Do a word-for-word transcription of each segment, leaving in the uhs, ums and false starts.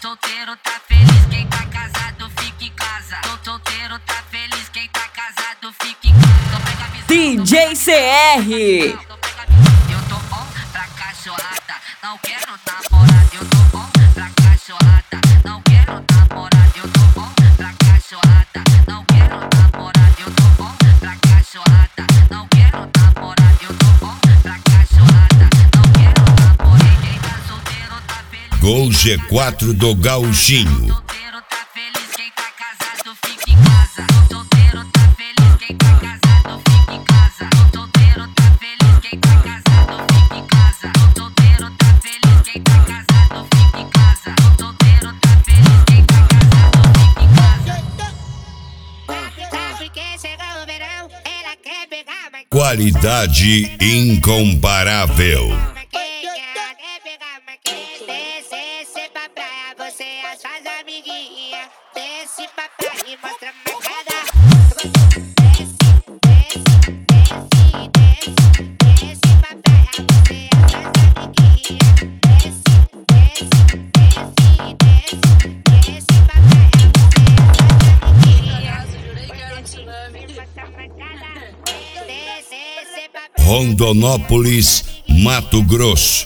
solteiro tá feliz, quem tá casado fica em casa. Tô solteiro tá feliz, quem tá casado fica em casa. D J C R. Eu tô on pra cachorrada, não quero namorar. Eu tô on pra cachorrada, não quero namorar. Eu tô on pra cachorrada, não quero namorar. Eu tô on pra cachorrada, não quero namorar. Eu tô on pra cachorrada, não quero namorar. Quem tá solteiro tá feliz. Gol G quatro do Gauchinho. Solteiro tá feliz, quem tá casado fica em casa. Solteiro tá feliz, quem tá casado fica em casa. Solteiro tá feliz, quem tá casado fica em casa. Solteiro tá feliz, quem tá casado fica em casa. Solteiro tá feliz, quem tá casado fica em casa. Sabe porque chegou o verão, ela quer pegar mais. Qualidade incomparável. Quer pegar mais. Desce, desce pra praia, você e as suas amiguinhas. Desce pra praia e mostra a marcada. Desce, desce, desce, desce, desce pra praia, você e as suas amiguinhas. Desce, desce, desce, desce, desce pra praia, você e as suas amiguinhas. Mostra a marcada. Desce, desce pra praia. Rondonópolis, Mato Grosso.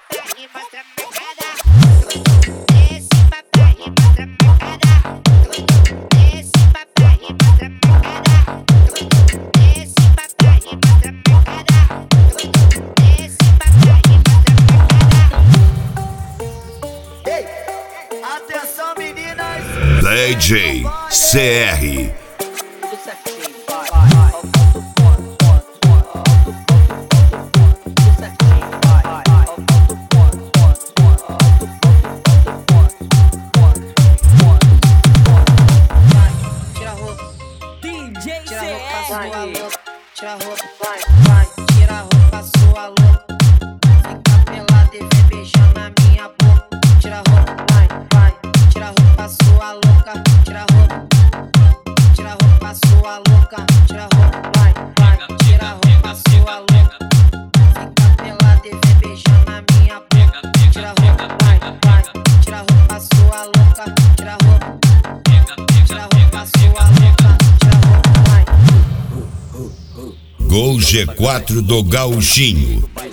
Atenção, meninas! D J C R. D J C R. Tira a roupa, vai, vai, tira a roupa, sua louca. Fica pelada e vem beijando na minha boca. Tira a roupa, vai, vai, tira a roupa, sua louca. Tira a roupa, tira a roupa, sua louca. Tira a roupa, vai, vai, tira a roupa, sua louca. Fica pelada e vem beijando na minha boca. Tira a roupa, vai, vai, tira a roupa, sua louca. Tira a roupa, tira a roupa, sua louca. Tira a roupa, vai. Gol G quatro do Gauchinho.